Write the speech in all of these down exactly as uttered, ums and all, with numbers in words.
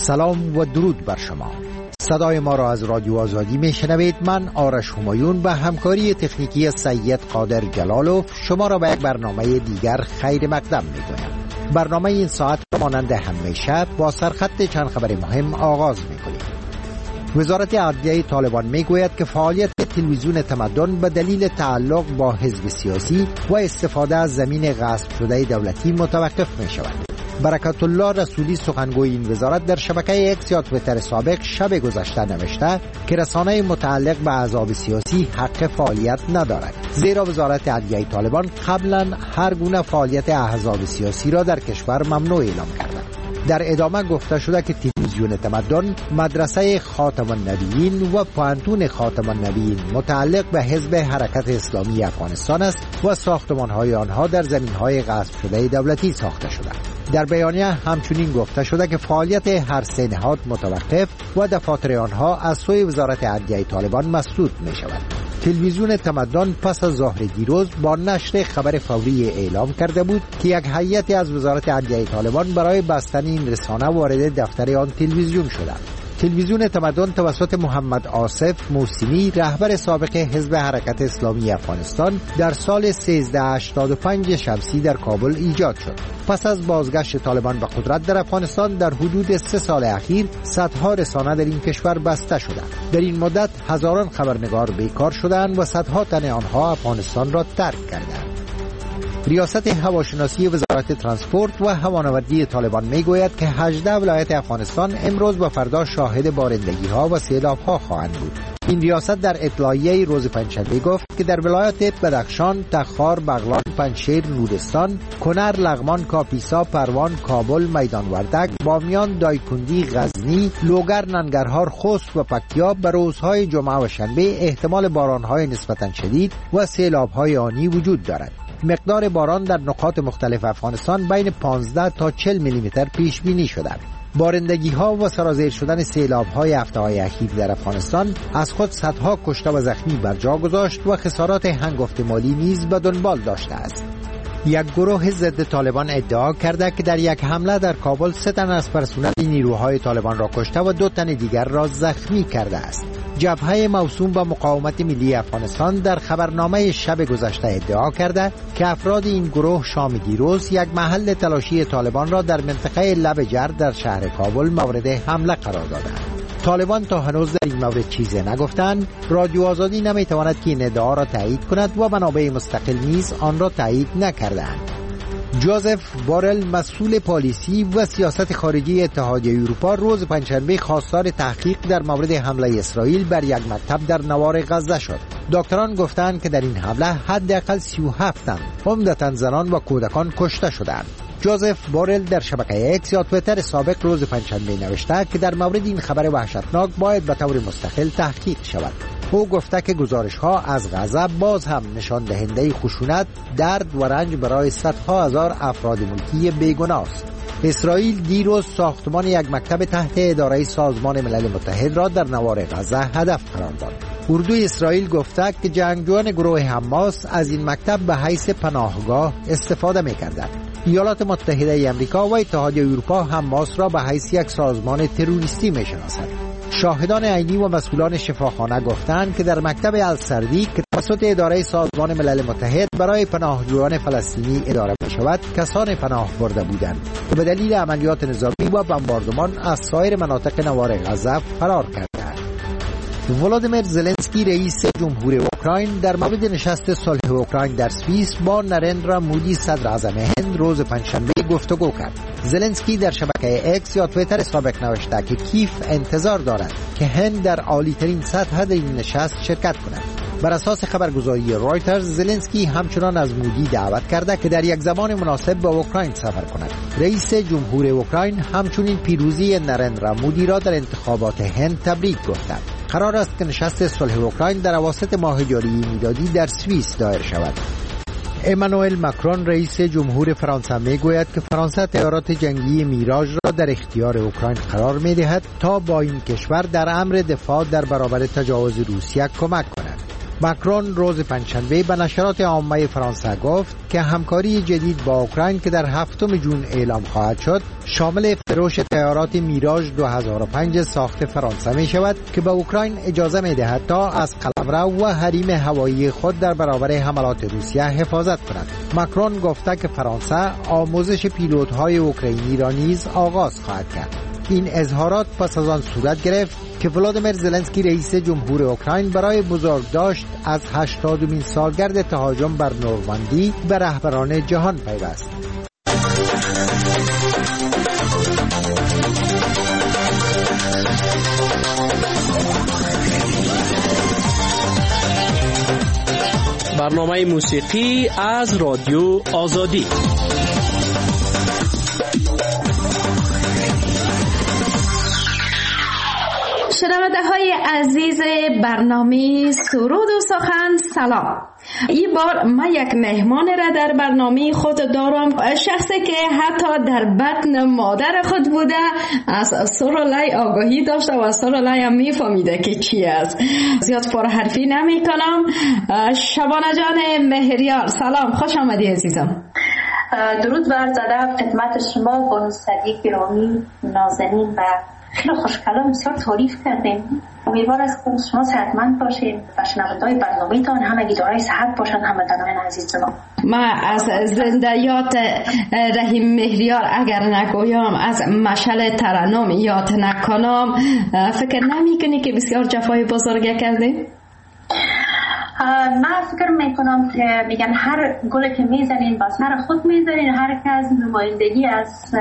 سلام و درود بر شما. صدای ما را از رادیو آزادی میشنوید. من آرش همایون به همکاری تکنیکی سید قادر جلالوف شما را به یک برنامه دیگر خیر مقدم میگویم. برنامه این ساعت مانند همیشه با سرخط چند خبر مهم آغاز میکنیم. وزارت عدلیه طالبان میگوید که فعالیت تلویزیون تمدن به دلیل تعلق با حزب سیاسی و استفاده از زمین غصب شده دولتی متوقف می شود. برکت الله رسولی سخنگوی این وزارت در شبکه اکس یا توییتر سابق شب گذشته نوشته که رسانه متعلق به احزاب سیاسی حق فعالیت ندارد، زیرا وزارت عدلیه طالبان قبلا هر گونه فعالیت احزاب سیاسی را در کشور ممنوع اعلام کرده. در ادامه گفته شده که تلویزیون تمدن مدرسه خاتم النبیین و پانتون خاتم النبیین متعلق به حزب حرکت اسلامی افغانستان است و ساختمان‌های آنها در زمین‌های غصب شده دولتی ساخته شده. در بیانیه همچنین گفته شده که فعالیت هر سه نهاد متوقف و دفاتر آنها از سوی وزارت عدلیه طالبان مسدود می شود. تلویزیون تمدن پس از ظهر دیروز با نشر خبر فوری اعلام کرده بود که یک هیئتی از وزارت عدلیه طالبان برای بستن این رسانه وارد دفتر آن تلویزیون شده. تلویزیون تمدن توسط محمد آصف موسیمی رهبر سابق حزب حرکت اسلامی افغانستان در سال سیزده هشتاد و پنج شمسی در کابل ایجاد شد. پس از بازگشت طالبان به قدرت در افغانستان در حدود سه سال اخیر صدها رسانه در این کشور بسته شدند. در این مدت هزاران خبرنگار بیکار شدند و صدها تن آنها افغانستان را ترک کردند. ریاست هواشناسی وزارت ترانسپورت و هوانوردی طالبان میگوید که هجده ولایت افغانستان امروز و فردا شاهد بارندگی ها و سیلاب ها خواهند بود. این ریاست در اطلاعیه روز پنجشنبه گفت که در ولایت بدخشان، تخار، بغلان، پنجشیر، نورستان، کنر، لغمان، کاپیسا، پروان، کابل، میدان وردک، بامیان، دایکندی، غزنی، لوگر، ننگرهار، خوست و پکتیا به روزهای جمعه و شنبه احتمال بارانهای نسبتاً شدید و سیلاب‌های آنی وجود دارد. مقدار باران در نقاط مختلف افغانستان بین پانزده تا چهل میلی متر پیش بینی شده. بارندگی ها و سرازیر شدن سیلاب های هفته های اخیر در افغانستان از خود صدها کشته و زخمی بر جا گذاشت و خسارات هنگفت مالی نیز به دنبال داشته است. یک گروه ضد طالبان ادعا کرده که در یک حمله در کابل سه تن از پرسنل نیروهای طالبان را کشته و دو تن دیگر را زخمی کرده است. جبهه موسوم به مقاومت ملی افغانستان در خبرنامه شب گذشته ادعا کرده که افراد این گروه شام دیروز یک محل تلاشی طالبان را در منطقه لب جرد در شهر کابل مورد حمله قرار دادند. طالبان تا هنوز در این مورد چیزی نگفتند. رادیو آزادی نمیتواند که این ادعا را تایید کند و منابع مستقل نیز آن را تایید نکردند. جوزف بورل مسئول پالیسی و سیاست خارجی اتحادیه اروپا روز پنجشنبه خواستار تحقیق در مورد حمله اسرائیل بر یک مکتب در نوار غزه شد. دکتران گفتند که در این حمله حداقل سی و هفت تن عمدتاً زنان و کودکان کشته شدند. جوزف بورل در شبکه اکس یا توییتر سابق روز پنجشنبه نوشته که در مورد این خبر وحشتناک باید به طور مستقل تحقیق شود. او گفته که گزارش ها از غزه باز هم نشان دهنده خشونت، درد و رنج برای صدها هزار افراد ملکی بیگناه است. اسرائیل دیروز ساختمان یک مکتب تحت اداره سازمان ملل متحد را در نوار غزه هدف قرار داد. اردوی اسرائیل گفته که جنگجویان گروه حماس از این مکتب به حیث پناهگاه استفاده می‌کردند. ایالات متحده امریکا و اتحادیه اروپا حماس را به حیث یک سازمان تروریستی می‌شناسند. شاهدان عینی و مسئولان شفاخانه گفتند که در مکتب السردی که توسط اداره سازمان ملل متحد برای پناهجویان فلسطینی اداره می‌شود، کسان پناه برده بودند که به دلیل عملیات نظامی و بمباردمان از سایر مناطق نوار غزه فرار کردند. ولادیمیر زلنسکی رئیس جمهور اوکراین در مورد نشست صلح اوکراین در سوئیس با نرندرا مودی صدر اعظم هند روز پنجشنبه گفتگو کرد. زلنسکی در شبکه اکس یا توییتر سابق نوشته که کیف انتظار دارد که هند در عالی‌ترین سطح در این نشست شرکت کند. بر اساس خبرگزاری رایترز زلنسکی همچنان از مودی دعوت کرده که در یک زمان مناسب به اوکراین سفر کند. رئیس جمهور اوکراین همچنین پیروزی نرندرا مودی را در انتخابات هند تبریک گفت. قرار است که نشست صلح اوکراین در اواسط ماه جاری میلادی در سوئیس دایر شود. امانوئل ماکرون رئیس جمهور فرانسه میگوید که فرانسه طیارات جنگی میراژ را در اختیار اوکراین قرار میدهد تا با این کشور در امر دفاع در برابر تجاوز روسیه کمک کند. ماکرون روز پنجشنبه به نشرات عامه فرانسه گفت که همکاری جدید با اوکراین که در هفتم ژوئن اعلام خواهد شد شامل فروش طیارات میراژ دو هزار و پنج ساخت فرانسه می شود که به اوکراین اجازه می دهد تا از قلمرو و حریم هوایی خود در برابر حملات روسیه حفاظت کند. ماکرون گفته که فرانسه آموزش پیلوت‌های اوکراینی را نیز آغاز خواهد کرد. این اظهارات پس از آن صورت گرفت که ولادیمیر زلنسکی رئیس جمهور اوکراین برای بزرگداشت از هشتادمین سالگرد تهاجم بر نورماندی به رهبران جهان پیوست. برنامه موسیقی از رادیو آزادی. شنونده های عزیز برنامه سرود و سخن، سلام. این بار من یک مهمان را در برنامه خود دارم، شخصی که حتی در بطن مادر خود بوده از سرولای آگاهی داشته و سرولای هم میفهمیده که چی است. زیاد پرحرفی نمی کنم. شبانه جان مهریار، سلام، خوش آمدی عزیزم. درود بر زده خدمت شما بانو صدیق گرامی نازنین و خیلی خوشکلام، بسیار تعریف کردیم. امیدوار است که شما صحتمند باشید و شنونده‌های برنامه‌تان همگی دارای صحت باشند. هموطنان عزیز جناب، ما از زندیات رحیم مهریار اگر نگویم، از مشعل ترنم یاد نکنم، فکر نمی‌کنی که بسیار جفای بزرگی کردی؟ من فکر میکنم که میگن هر گلی که میزنین با سر خود میزنین، هر کس نمایندگی از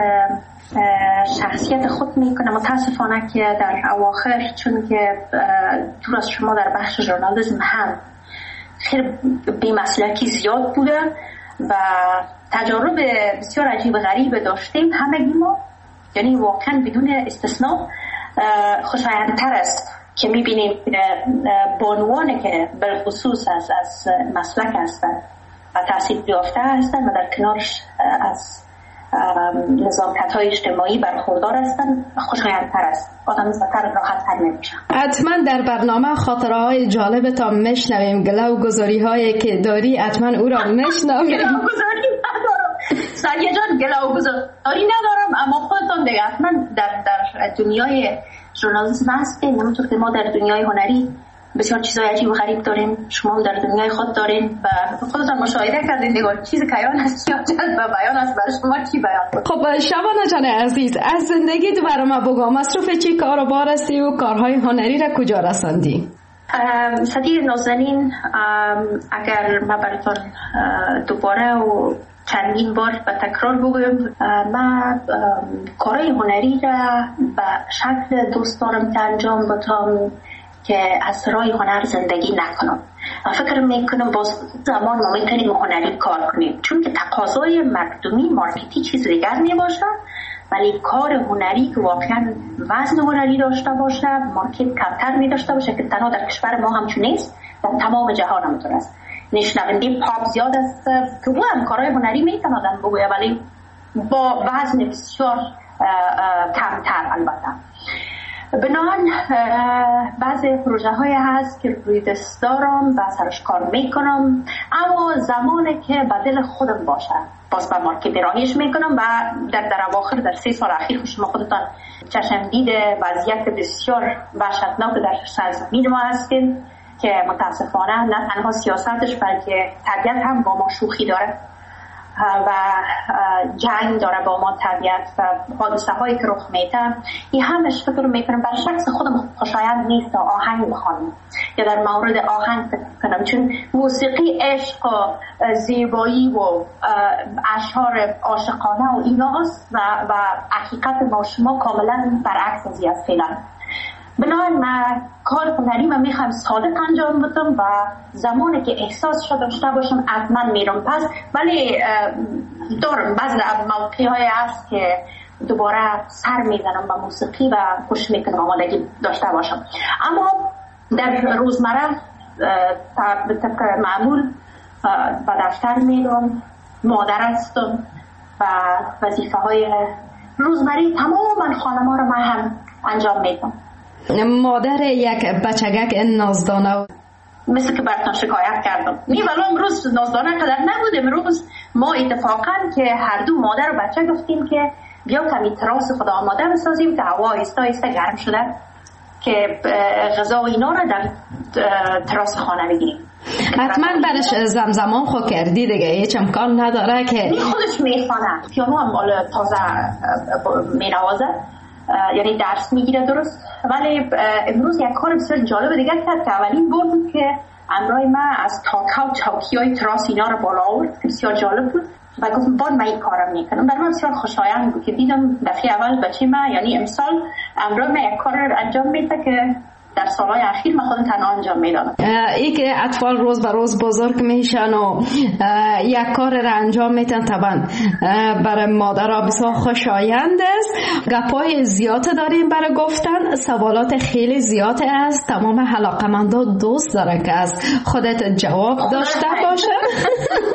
شخصیت خود میکنه. متاسفانه که در اواخر، چون که دور از شما در بخش ژورنالیسم هم خیلی بی‌مسلکی زیاد بوده و تجارب بسیار عجیب غریب داشتیم همگی ما، یعنی واقعا بدون استثناء خوشایندتر است که میبینیم بانوانی که بالخصوص از, از مسلک هستند و تحصیل یافته هستند و در کنارش از نزاکت‌های اجتماعی برخوردار هستند، خوشایندتر است، آدم زیادتر راحت‌تر می‌باشد. حتما در برنامه خاطره‌های جالبتان میشنویم، گلو گذاری‌هایی که داری حتما او را میشنویم. گلو گذاری ندارم سریع جان، گلو گذاری ندارم، اما خودتان دیگه حتما در در دنیای ژورنالیسم هستین، همونطور که ما در دنیای هنری بسیار چیزای عجیب و غریب داریم، شما در دنیای خود دارین و خودتان مشاهده کردین دیگه چیز که بیان است یا جلب بیان است. برای شما چی بیان بود؟ خب شبانه جان عزیز، از زندگی تو برام بگو، مصروف چی کار و بار هستی و کارهای هنری را کجا رساندی؟ صدیق نازنین، اگر من براتون دوباره و چندین بار به تکرار بگویم، من کارهای هنری را به شکل دوست دارم که انجام بدم که از راه هنر زندگی نکنم. فکر میکنم باز زمان ما میتونیم هنری کار کنیم، چون که تقاضای مردمی مارکتی چیز دیگر میباشه، ولی کار هنری که واقعا وزن هنری داشته باشه، مارکت کمتر میداشته باشه که تنها در کشور ما همچون نیست، در تمام جهان همونطور است. نشنونده پاپ زیاد است که او هم کارهای هنری میتونه آدم بگویه، ولی با وزن بسیار کمتر. البته بنان بعضی پروژه های هست که روی دست دارم و سرش کار میکنم، اما زمانی که به دل خودم باشه باز به مارکت راهیش میکنم. و در در اواخر در سه سال اخیر شما خودتان چشم دیده وضعیت بسیار وحشتناک در سرزمین ما هستیم که متاسفانه نه تنها سیاستش بلکه طبیعت هم با ما شوخی داره و جنگ داره با ما طبیعت و حادثه هایی که رخ میده. این همش فکر میکنم بر شخص خودم خوشایند نیست. آهنگ بخوانم یا در مورد آهنگ فکر کنم، چون موسیقی عشق و زیبایی و اشعار عاشقانه و ایناست و و حقیقت ما شما کاملا برعکس از است فعلا. بنابراین من کار هنری من میخوام صادق انجام بدم و زمانی که احساس شده داشته باشم حتما میرم پس. ولی دارم بعضی موقعی های هست که دوباره سر میزنم به موسیقی و خوش میکنم آمادگی داشته باشم. اما در روزمره به طبق معمول به دفتر میرم، مادر هستم و وظیفه های روزمره تمام خانما رو من هم انجام میدم. مادر یک بچگک نازدانه مثل که براتون شکایت کردم. نی ولی امروز نازدانه قدر نبود. امروز ما اتفاقا که هر دو مادر و بچه گفتیم که بیا کمی تراس خدا آماده بسازیم که هوا ایستا ایستا گرم شده که غذا و اینا رو در تراس خانه بگیریم. حتما برش زمزمان خو کردی دیگه، هیچ امکان نداره که خودش میخوانه. پیانو هم مال تازه مینوازه، یعنی درس میگیره درست. ولی امروز یک کار بسیار جالب دیگه کرد که اولین بار بود که امرای من از تاکا و چوکی های تراس اینا رو بالا آورد که بسیار جالب بود و گفتم بعد من این کارم میکنم. برای من بسیار خوشایند بود که دیدم دفعه اول بچه من، یعنی امسال امرای من یک کار رو انجام میده که در سالهای اخیر من خودم تنها انجام میدادم. ای که اطفال روز به روز بزرگ میشن و یک کار را انجام میتن، طبعا برای مادرها بسیار خوشایند است. گپای زیاد داریم برای گفتن، سوالات خیلی زیاد است. تمام علاقه‌مندا دوست داره که از خودت جواب داشته باشه.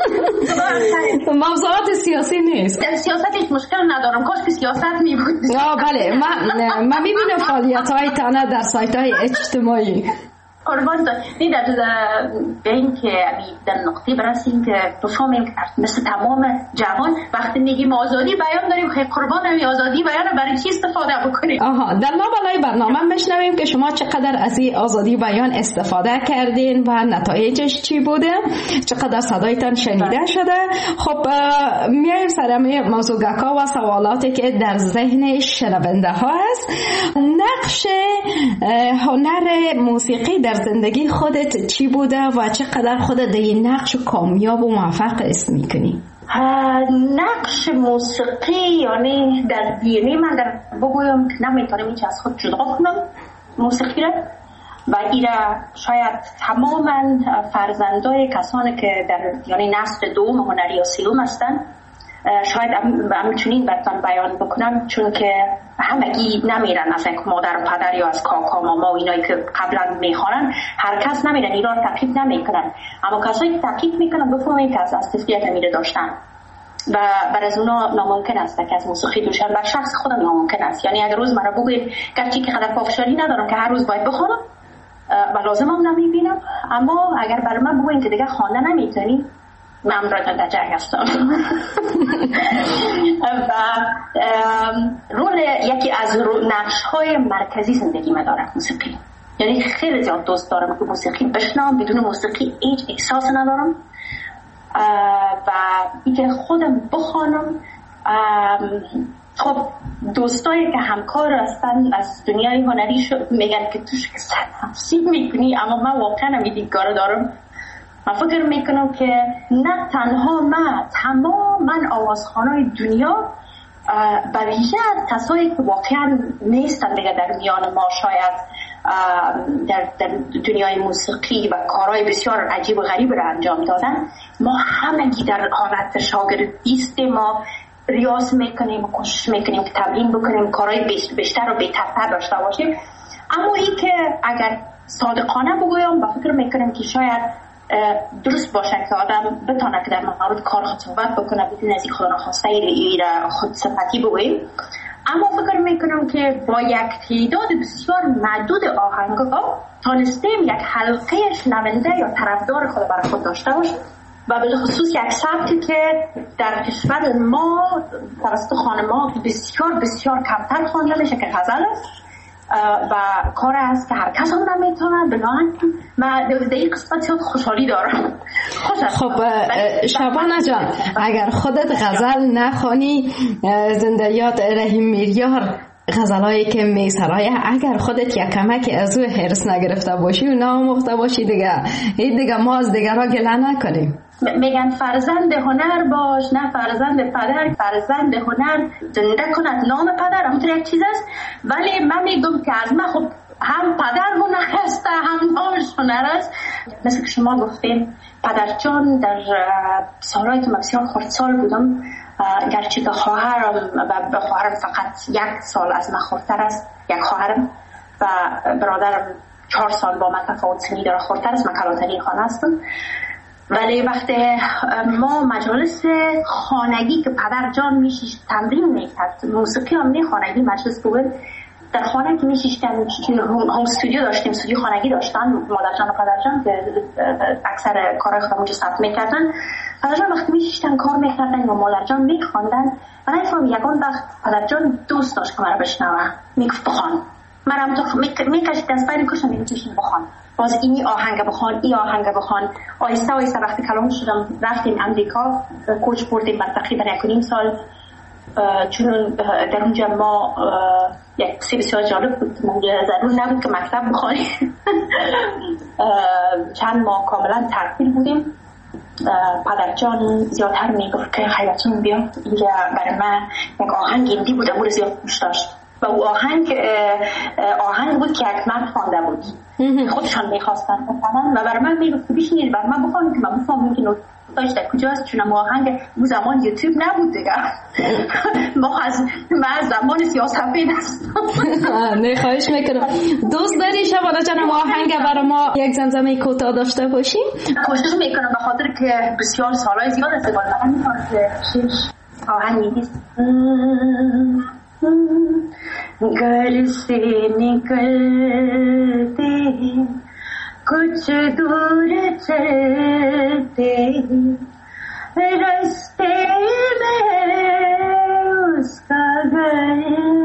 موضوعات سیاسی نیست. در سیاست هیچ مشکل ندارم، کاش که سیاست می بود. آه بله، من من میبینم فعالیت‌های تنها در سایت‌های اجتماعی. قربان دارم. این در به این که در نقطه برسیم که بفهمیم که مثل تمام جهان وقتی میگیم آزادی بیان داریم، خیلی قربان داریم آزادی بیان برای چی استفاده بکنیم. آها، در لابلای برنامه میشنویم که شما چقدر از این آزادی بیان استفاده کردین و نتایجش چی بوده، چقدر صدایتان شنیده شده. خب میایم سر موضوع گکا و سوالاتی که در ذهن شنونده ها است. نقش هنر موسیقی در زندگی خودت چی بوده و چقدر خودت در این نقش کامیاب و موفق است میکنی؟ نقش موسیقی یعنی در دی من در بگویم که نمیتونم هیچ از خود جدا کنم موسیقی را و ایرا شاید تماما فرزندای کسانی که در یعنی نسل دوم هنری و سیوم هستن شاید همچنین براتون بیان بکنم، چون که همگی نمیرن از یک مادر و پدر یا از کاکا ماما و اینایی که قبلا میخوانن، هر کس نمیرن اینا رو تقلید نمیکنن، اما کسایی که تقلید میکنن بفهمین که از از طفلیت میره داشتن و بر از اونا ناممکن است که از موسیقی دوشن. بر شخص خودم ناممکن است. یعنی اگر روز مرا بگوید گرچه که قدر پافشاری ندارم که هر روز باید بخوانم و لازمم نمیبینم، اما اگر بر من بگوید که دیگه خواندن نمیتونی، من برای در جنگ هستم. و رول یکی از نقش های مرکزی زندگی من داره موسیقی. یعنی خیلی زیاد دوست دارم که موسیقی بشنوم، بدون موسیقی هیچ احساس ندارم و اینکه خودم بخوانم. خب دوستایی که همکار هستن از دنیای هنری میگن که توش که سرنفسی میکنی، اما من واقعا هم دیدگاه دارم. من فکر میکنم که نه تنها من، تمام من آوازخوانای دنیا به ویژه کسایی که واقعا نیستن دیگه در میان ما، شاید در, در دنیای موسیقی و کارهای بسیار عجیب و غریب را انجام دادن، ما همگی در حالت شاگردی، ما ریاض میکنیم و کوشش میکنیم که تمرین بکنیم، کارهای بیشتر و بهترتر داشته باشیم. اما این که اگر صادقانه بگویم، با فکر میکنم که شاید درست باشه که آدم بتونه که در مورد کار خود صحبت بکنه بدون از این خدا نخواسته ای را خود صفتی بگویم. اما فکر میکنم که با یک تعداد بسیار محدود آهنگ‌ها تانستیم یک حلقه شنونده یا طرفدار خود برای خود داشته باشیم و به خصوص یک سبکی که در کشور ما توسط خانم‌ها بسیار بسیار کمتر خوانده میشه که غزل است و کار است که هر کس هم نمیتونه. بنابراین من در این قسمت زیاد خوشحالی دارم. خب شبانه جان، اگر خودت غزل نخوانی، زنده یاد رحیم میریار غزلایی که میسرای، اگر خودت یک کمک از او حرص نگرفته باشی و ناموخته باشی دیگه این دیگه ما از دیگرها گله نکنیم. میگن فرزند هنر باش، نه فرزند پدر. فرزند هنر زنده کند نام پدر، همونطور یک چیز است. ولی من میگم که از من خب هم پدر هنر است هم نامش هنر است. مثل که شما گفتین پدر جان در سالهایی که من بسیار خردسال بودم، گرچه که خواهرم و به خواهرم فقط یک سال از من خردتر است، یک خواهرم و برادرم چهار سال با من تفاوت سنی داره، خردتر است. من کلانتری خانه هستم. ولی وقتی ما مجالس خانگی که پدر جان میشیش تمرین میکرد، موسیقی هم نه خانگی مجلس بود، در خانه که میشیشتن هم استودیو داشتیم، استودیو خانگی داشتن مادرجان و پدرجان که اکثر کارهای خودم اونجا ثبت میکردن. پدرجان وقتی میشیشتن کار میکردن و مادرجان میخواندن و نفهم یکان وقت پدرجان دوست داشت که مرا بشنوه، میگفت بخوان. مرا تو میکشید از بین کشم میگفتشین بخوان، باز اینی آهنگ بخوان، ای آهنگ بخوان. آیسته آیسته وقتی کلام شدم رفتیم امریکا، کوچ بردیم بعد تقریبا یک و نیم سال. چون در اونجا ما یک سی بسیار جالب بود، اونجا ضرور نبود که مکتب بخوانیم. چند ماه کاملا تعطیل بودیم. پدرجان زیادتر میگفت که خیلیتون بیا اینجا برای من یک آهنگ هندی بود، امور زیاد گوش داشت و او آهنگ آهنگ بود که یک مرد خوانده بود، خودشان میخواستن بخوانن و برای من میگفت بشینید برای من بخوانید که من بفهمم که نوت داشته کجاست، چون ما آهنگ اون زمان یوتیوب نبود دیگه. ما از من زمان سیاه‌سفید هستم. نه خواهش میکنم. دوست داری شبانه جانم آهنگ برای ما یک زمزمه کوتاه داشته باشیم؟ کوشش میکنم به خاطر که بسیار سالهای زیاد استفاده من میکنم که شش آهنگی نیست. घर से निकलते कुछ दूर चलते रास्ते में उसका घर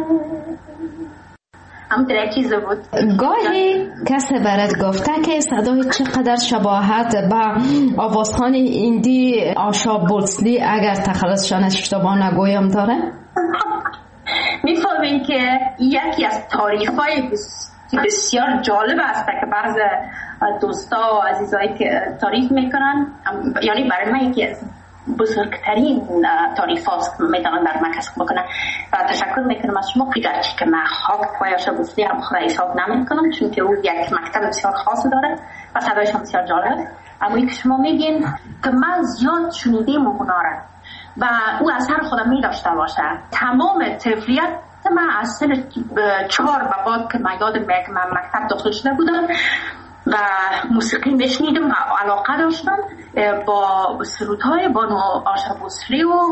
هم تره چیز بود. گاهی کسی برات گفته که صدای چقدر شباهت به آوازخوان ایندی آشا بولسلی اگر تخلصشان اشتباه نگویم داره؟ میفهمین که یکی از تعریف‌های بسیار جالب است که بعض دوستا و عزیزایی که تعریف میکنن، یعنی برای من یکی از بزرگترین تعریف هاست که میتونن در من کسب بکنن و تشکر میکنم از شما. گرچه که من خاک پای آشا بولسلی هم خود حساب نمیکنم چون که او یک مکتب بسیار خاص داره و صدایش هم بسیار جالب، اما این که شما میگین که من زیاد شنیدیم اونا را و او اثر خودم می داشته باشه. تمام طفلیت من از سن چهار به بعد که من یادم میاد که من مکتب داخل شده بودم و موسیقی میشنیدم و علاقه داشتم با سرودهای بانو آشا بولسلی و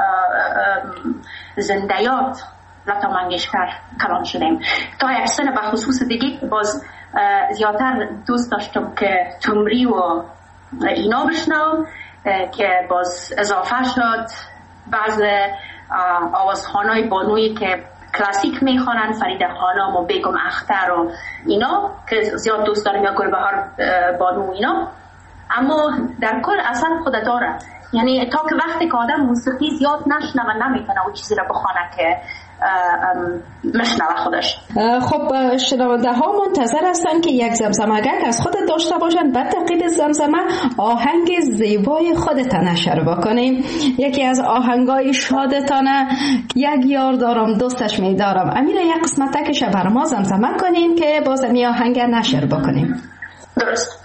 زندیات لتا منگشکر کلام شدیم. تا یک سن به خصوص دیگه باز زیادتر دوست داشتم که تمری و اینا بشنم که باز اضافه شد بعض آوازخوانای بانویی که کلاسیک میخوانن، فریده خانم و بیگم اختر و اینا که زیاد دوست دارم یا گلبهار بانو اینا، اما در کل اثر خود داره. یعنی تا که وقتی که آدم موسیقی زیاد نشنه و نمیتونه اون چیزی را بخوانه که مشنوه خودش. خب شنونده ها منتظر هستن که یک زمزمه‌گک از خودت داشته باشن، بعد تقید زمزمه آهنگ زیبای خودت نشر بکنیم. یکی از آهنگای شادتانه یک یار دارم دوستش میدارم، امیر یک قسمت که بر ما زمزمه کنین که باز می آهنگ نشر بکنیم. درست.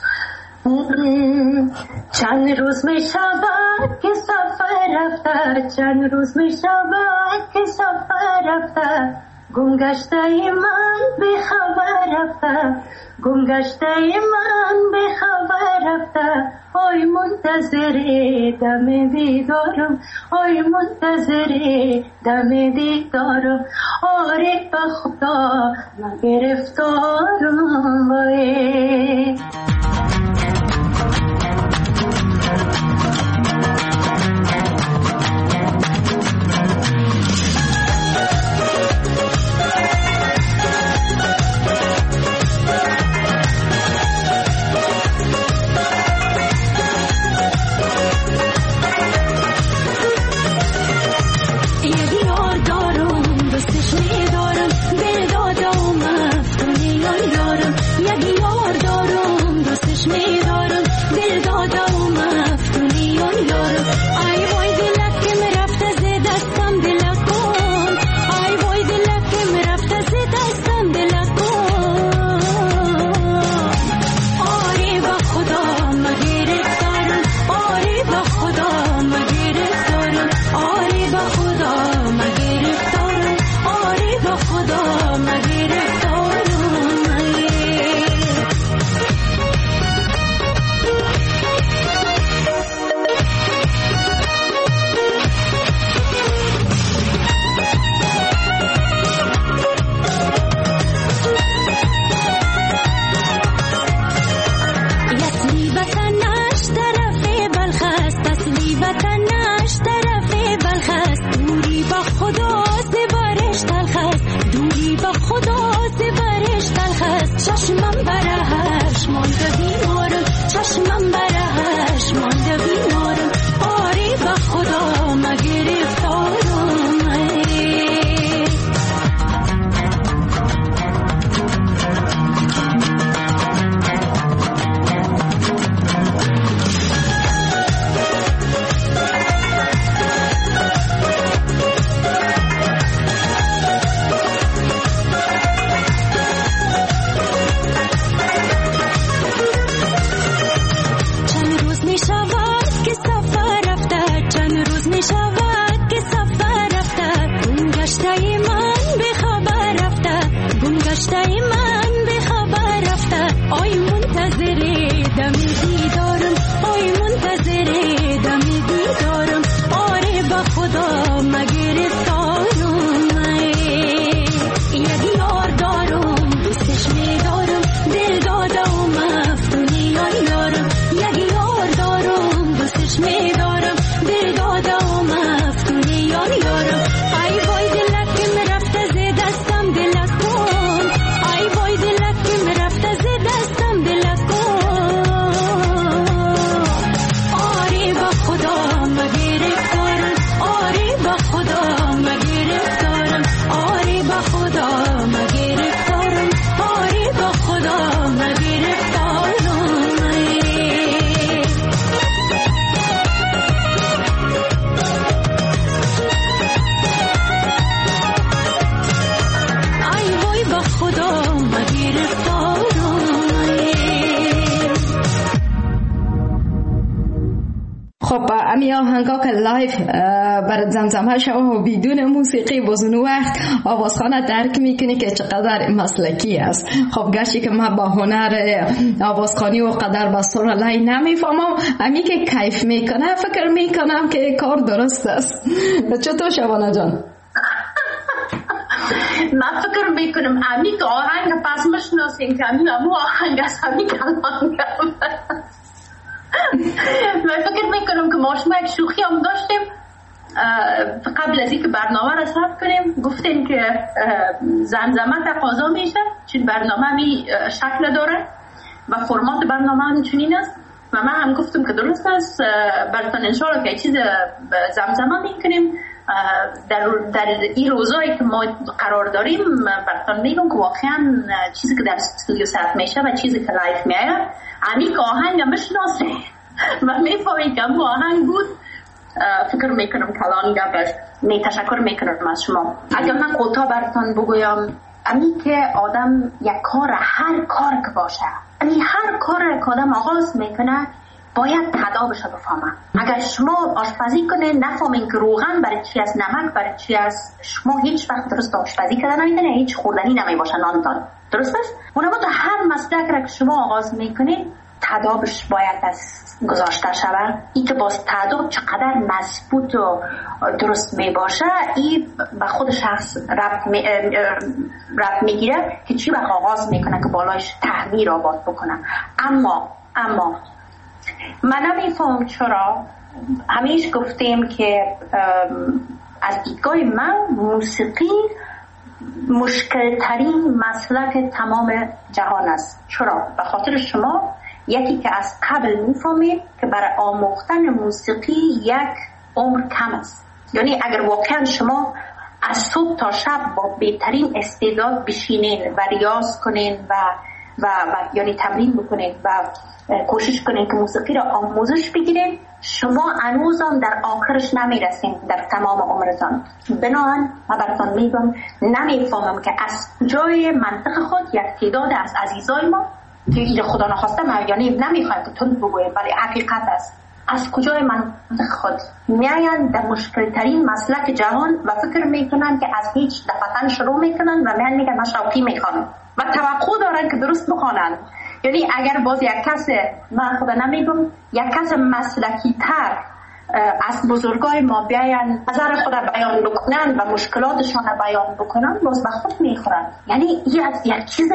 چند روز می شود که سفر رفته، چند روز می شود که سفر رفته، گم گشته من به خبر رفته، گم گشته من به خبر رفته. آی منتظر دم دیدارم، آی منتظر دم دیدارم، آره به خدا من گرفتارم وای. وطنش طرف بلخ است. دوری با خدا زبارش تلخ است. دوری با خدا زبارش تلخ است. چشمم برهش مانده بیمارم. چشمم برهش مانده بیمارم. آری با خدا مگرفتارم. امی آهنگا که لایف برای زمزمه شما و بدون موسیقی بازون وقت آوازخانه درک میکنی که چقدر مسلکی است. خب گرچه که من با هنر آوازخانی و قدر بسور لای نمیفهمم، امی که کیف میکنه فکر میکنم که کار درست است. چطور شبانه جان؟ من فکر میکنم امی که آهنگ پس مشناسیم که امی همون آهنگ است، امی کلان من فکر میکنم که ما شما یک شوخی هم داشتیم قبل از اینکه برنامه را ثبت کنیم. گفتیم که زمزمه تقاضا میشه چون برنامه می شکل داره و فرمات برنامه هم چنین است و من هم گفتم که درست است براتون انشاءالله که چیز زمزمه میکنیم در در این روزایی که ما قرار داریم. براتون میگم که واقعا چیزی که در استودیو ثبت میشه و چیزی که لایف میاد امی که آهنگ مشناسه و میفهمی که همون آهنگ بود. فکر میکنم کلان گپش می تشکر میکنم از شما. اگر من کوتاه براتون بگویم، امی که آدم یک کار، هر کار که باشه، امی هر کار که آدم آغاز میکنه باید تدابش رو بفهمه. اگر شما آشپزی کنه نفهمین که روغن برای چی است، نمک برای چی است، شما هیچ وقت درست آشپزی کردن نمیتونه، هیچ خوردنی نمیباشه نانتان. درست است؟ اونم تو هر مسلک را که شما آغاز میکنید تدابش باید از گذاشته شود. این که باز تداب چقدر مضبوط و درست میباشه این به خود شخص ربط می ربط میگیره که چی وقت آغاز میکنه که بالایش تحویر آباد بکنه. اما اما من نمیفهم چرا همیشه گفتیم که از دیدگاه من موسیقی مشکل ترین مسلک تمام جهان است. چرا؟ به خاطر شما یکی که از قبل میفهمید که برای آموختن موسیقی یک عمر کم است. یعنی اگر واقعا شما از صبح تا شب با بهترین استعداد بشینین و ریاض کنین و و, و یعنی تمرین بکنین و کوشش کنین که موسیقی را آموزش بگیرین، شما هنوزم در آخرش نمیرسین در تمام عمرتان. بنابراین من براتون میگم نمیفهمم که از جای منطق خود یک تعداد از عزیزای ما که این خدا نخواسته من یعنی نمیخوایم که تند بگویم ولی حقیقت است، از کجای منطق خود میاین در مشکل ترین مسلک جهان و فکر میکنن که از هیچ دفتن شروع میکنن و میان میگن من شوقی میخوام و توقع دارن که درست بخوانن. یعنی اگر باز یک کس، من خدا نمیگم، یک کس مسلکی تر از بزرگای ما بیاین نظر خود بیان بکنن و مشکلاتشان بیان بکنن باز به خود میخورن. یعنی این یک چیز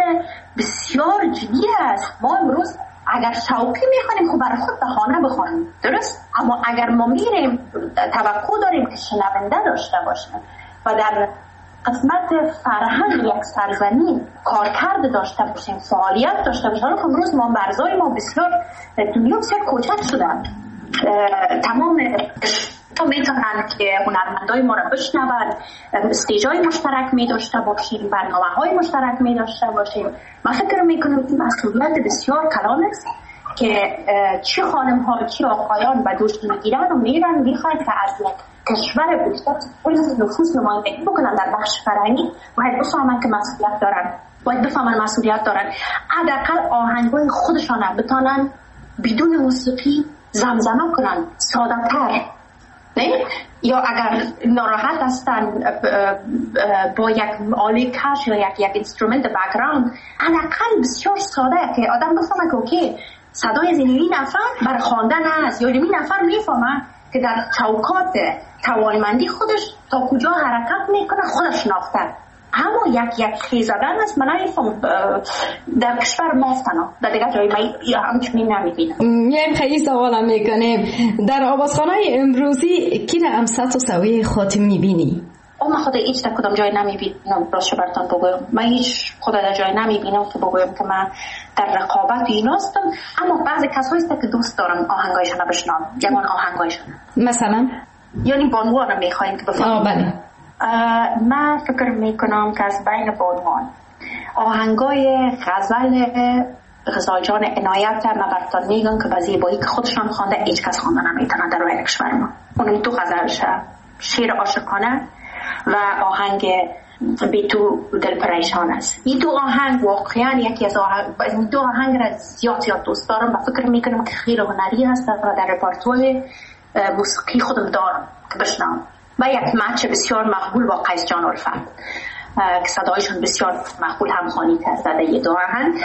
بسیار جدی است. ما امروز اگر شوقی میخوانیم خب برای خود بهانه بخوانیم. درست؟ اما اگر ما میریم توقع داریم که شنونده داشته باشیم و در قسمت فرهنگ یک سرزمین کارکرد داشته باشیم، فعالیت داشته باشیم. حالا امروز ما مرزای ما بسیار دنیا بسیار کوچک شدن، تمام تا میتونن که هنرمندای ما را بشنون، استیجای مشترک می داشته باشیم، برنامه های مشترک می داشته باشیم. من فکر میکنم این مسئولیت بسیار کلان است که چه خانم ها چه آقایان به دوش میگیرن و میرن میخواید که از یک کشور بسیار نفوس نمایندگی بکنن در بخش فرهنگی، باید بفهمن که مسئولیت دارن، باید بفهمن مسئولیت دارن. حداقل آهنگای خودشان بتونن بدون موسیقی زمزمه کنن، ساده تر. نه؟ یا اگر ناراحت هستن با یک آله کش یا یک یک اینسترومنت بک‌گراند، حداقل بسیار ساده که آدم بفهمه که اوکی صدای زنی نفر بر خواندن است، یا این نفر میفهمه که در چوکات توانمندی خودش تا کجا حرکت میکنه خودش نافته. اما یک یک خیز زدن است، من نمیفهم در کشور ما افتنا در دیگه جایی من همچنین نمیبینم. میایم خیلی سوالم میکنیم در آوازخانه‌های امروزی کی را امسط و سویه خاطر میبینی؟ او من خود هیچ در کدام جای نمیبینم، راستش براتون بگویم من هیچ خود در جای نمیبینم که بگویم که من در رقابت اینا هستم. اما بعضی کسایی هست که دوست دارم آهنگایشون رو بشنوم، جوان آهنگایشون. مثلا یعنی بانوان رو میخوایم که بفهمم. آه بله. من فکر میکنم که از بین بانوان آهنگای غزل غزال جان عنایت ما براتون میگم که با زیبایی که خودشان خوانده هیچ کس خوانده نمیتونه در روی کشور ما. اون دو غزلش شعر عاشقانه و آهنگ بی تو دل پریشان است. این دو آهنگ واقعا یکی از آهنگ این دو آهنگ را زیاد زیاد دوست دارم و فکر میکنم که خیلی هنری هست و در رپرتوار موسیقی خودم دارم که بشنوم. و یک مچ بسیار مقبول با قیس جان الفت که صدایشون بسیار مقبول همخوانی کرده در یه دو آهنگ.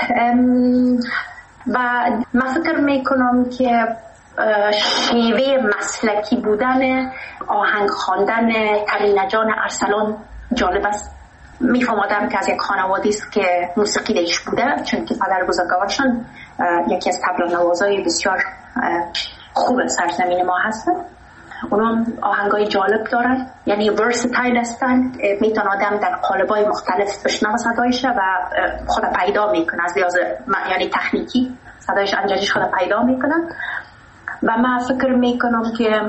و من فکر میکنم که شیوه مسلکی بودن آهنگ خواندن ترینه جان ارسلان جالب است. میفهم آدم که از یک خانواده است که موسیقی دیش بوده، چون که پدر بزرگوارشان یکی از طبل نوازای بسیار خوب سرزمین ما هستن. اونا آهنگای جالب دارن، یعنی ورسیتایل هستن، میتونه آدم در قالب‌های مختلف بشنوه صدایش و خود پیدا میکنه از لحاظ یعنی تکنیکی صدایش انجاجش خود پیدا میکنه. و من فکر میکنم که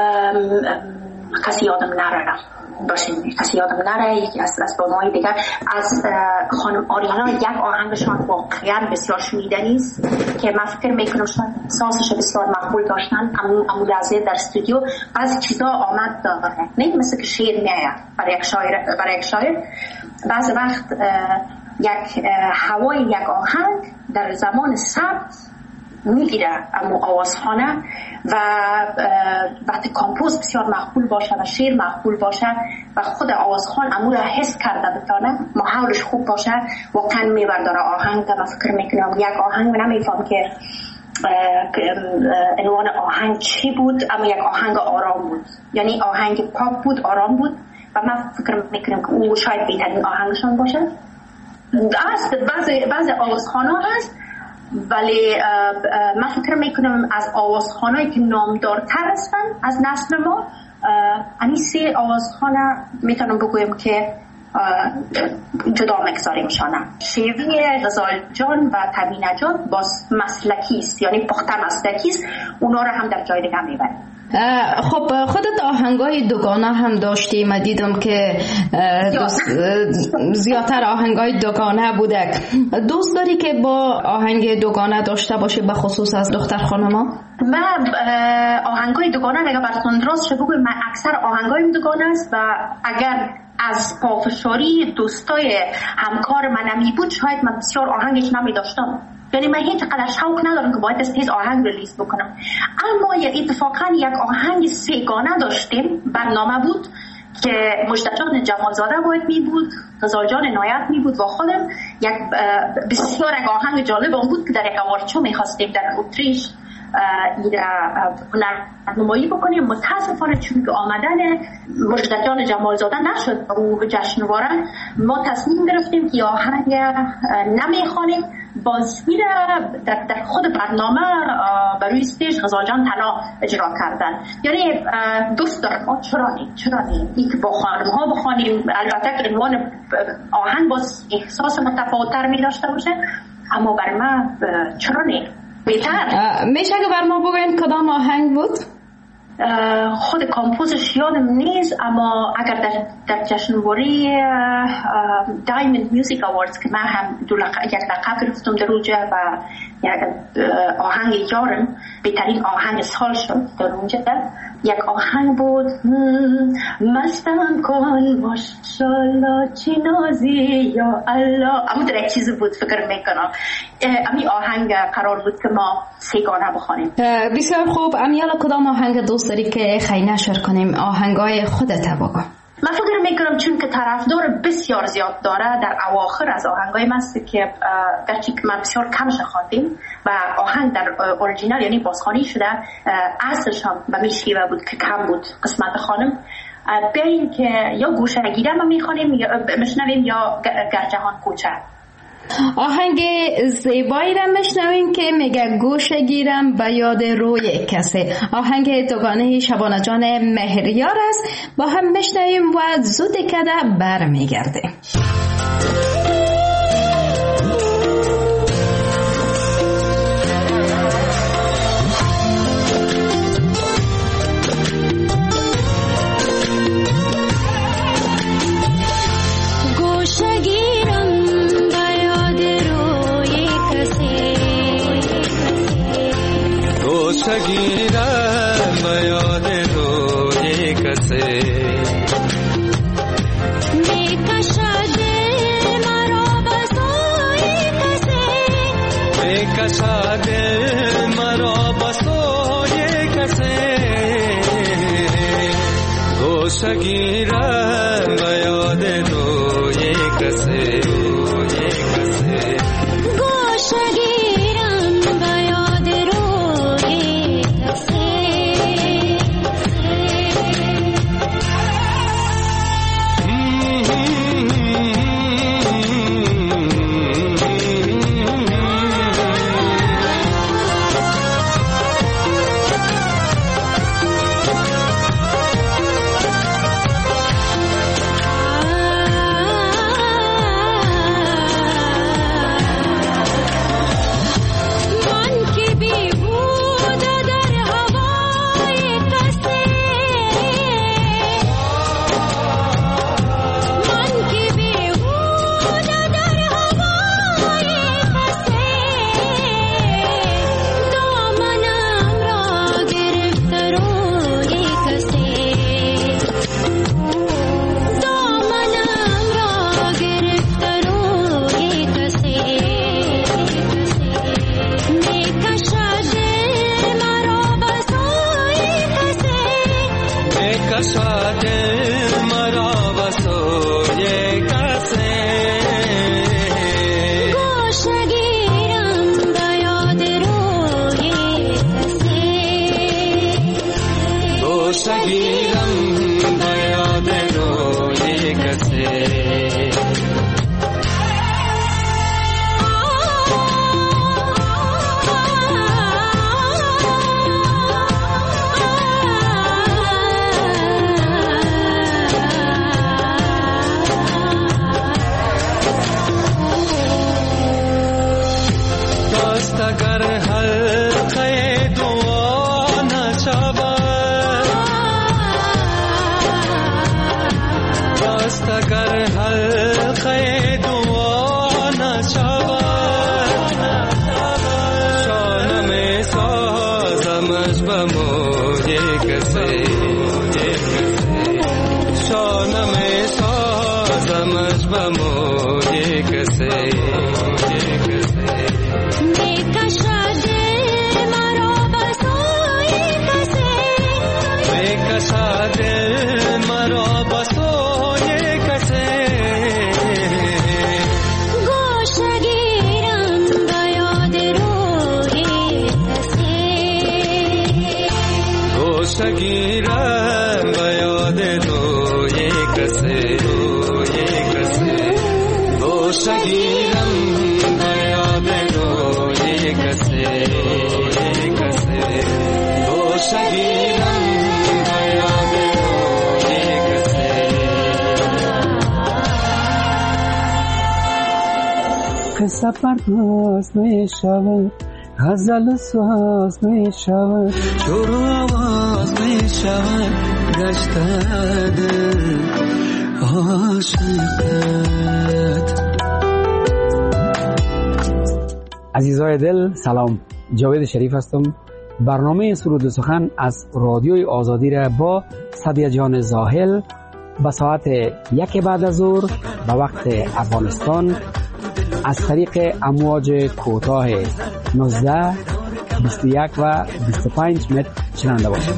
کسی یادم نره باشین کسی یادم نره یکی از از بانوهای دیگر از خانم آریانا یک آهنگشان واقعا بسیار شنیدنی است که من فکر میکنم سازش بسیار مقبول داشتن. امو لحظه در استودیو بعضی چیزا آمد داره، نه مثل که شعر میآید برای یک شاعر برای یک شاعر بعضی وقت یک هوای یک آهنگ در زمان ثبت میگیره امو آوازخانه و وقتی کامپوز بسیار مقبول باشه و شعر مقبول باشه و خود آوازخان امو را حس کرده بتانه محاولش خوب باشه واقعا میبرداره آهنگ. من فکر میکنم یک آهنگ نمیفهم که عنوان آهنگ چی بود، اما یک آهنگ آرام بود، یعنی آهنگ پاپ بود، آرام بود و من فکر میکنم که او شاید بهترین آهنگشان باشه. است بعضی بعضی آوازخانه هست ولی من فکر میکنم از آوازخانه‌ای که نامدارتر هستن از نسل ما همین سه آوازخانه میتونم بگویم که جدا مگذاریمشانه. شیوه غزال جان و تمینه جان باز مسلکی است، یعنی پخته مسلکی است، اونا رو هم در جای دیگه میبریم. خب خودت آهنگای دوگانه هم داشتی، من دیدم که زیادتر آهنگای دوگانه بوده. دوست داری که با آهنگ دوگانه داشته باشی به خصوص از دختر خانما؟ من آهنگای دوگانه اگر براتون درست شد بگویم من اکثر آهنگایم دوگانه است و اگر از پافشاری دوستای همکار من نمی بود شاید من بسیار آهنگش نمی داشتم، یعنی من هیچ قدر شوق ندارم که باید تیز آهنگ ریلیز بکنم. اما اتفاقا یک آهنگ سه‌گانه داشتیم، برنامه بود که مجدد جمالزاده باید می بود، غزال جان عنایت می بود و خودم یک بسیار یک آهنگ جالب اون بود که در یک آوارچو می خواستیم در اتریش نمایی بکنیم. متاسفانه چون که آمدن مجدد جان جمالزاده نشد او به جشنواره، ما تصمیم گرفتیم که آهنگ نمیخوانیم، بازی را در, در خود برنامه بر روی استیج غزال جان تنها اجرا کردن. یعنی دوست دارم چرا نی چرا نی این که با خانم ها بخوانیم، البته که عنوان آهنگ باز احساس متفاوت‌تر می داشته باشه، اما بر من چرا نی بهتر. میشه که بر ما بگوین کدام آهنگ بود؟ خود کامپوزش یادم نیست، اما اگر در, در جشنواره دایموند میوزیک اواردز که من هم دو لق... یک لقب گرفتم در اونجا و آهنگ یارم بهترین آهنگ سال شد در اونجا، یک آهنگ بود مستم کن ماشالله چی نازی یا الله، اما در یک چیز بود فکر میکنم امی آهنگ قرار بود که ما سیگانه بخوانیم. بسیار خوب. امیالا کدام آهنگ دوست داری که خیلی نشر کنیم؟ آهنگای خودت بگو. من فکر میکنم چون که طرفدار بسیار زیاد داره در اواخر از آهنگای ماست که گرچه که من بسیار کمش خواندیم و آهنگ در اوریجینال یعنی بازخوانی شده اصلش هم به میشیوه بود که کم بود قسمت خانم، بیاییم که یا گوشه گیره ما میخوانیم یا مشنویم یا گرجهان کوچه. آهنگ زیبایی را میشنویم که میگه گوشه گیرم به یاد روی کسی. آهنگ دوگانه شبانه جان مهریار است، با هم میشنویم و زود کده بر میگرده. گیرم به یاد روی کسی میکشد مرا به سوی کسی میکشد مرا به سوی کسی گوشه گیرم به یاد روی کسی Shagirам bayad قصه پرداز می شود، غزل ساز می شود، شور و آواز می شود، گشته دل عاشقت. عزیزای دل سلام، جاوید شریف هستم. برنامه سرود و سخن از رادیوی آزادی را با صدیه جان زاهل به ساعت یک بعد از ظهر به وقت افغانستان از طریق امواج کوتاه نوزده، بیست و یک و بیست و پنج متر شنونده باشید.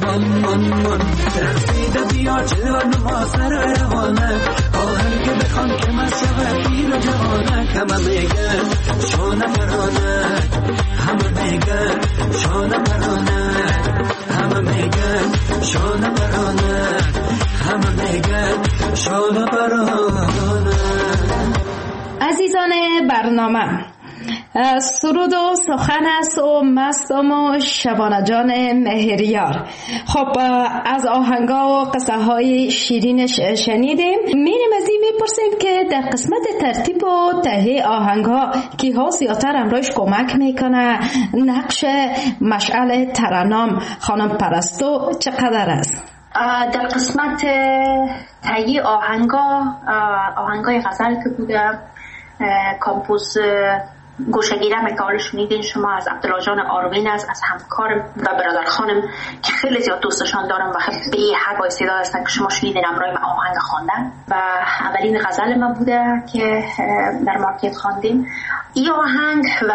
عزیزان برنامه، سرود و سخن است و مستم و شبانه جان مهریار. خب از آهنگا و قصه های شیرینش شنیدیم. میریم از این میپرسیم که در قسمت ترتیب و تهیه آهنگا کی ها زیادتر امروز کمک میکنه؟ نقش مشعل ترنم خانم پرستو چقدر است؟ در قسمت تهیه آهنگا، آهنگای غزل که بوده کامپوز گوشگیرم که حالا شنیدین شما از عبدالله جان آروین است، از همکار و برادر خانم که خیلی زیاد دوستشان دارم و خیلی به حد با استعداد هستن که شما شنیدین امرای من آهنگ خواندن و اولین غزل من بوده که در مارکت خواندیم. این آهنگ و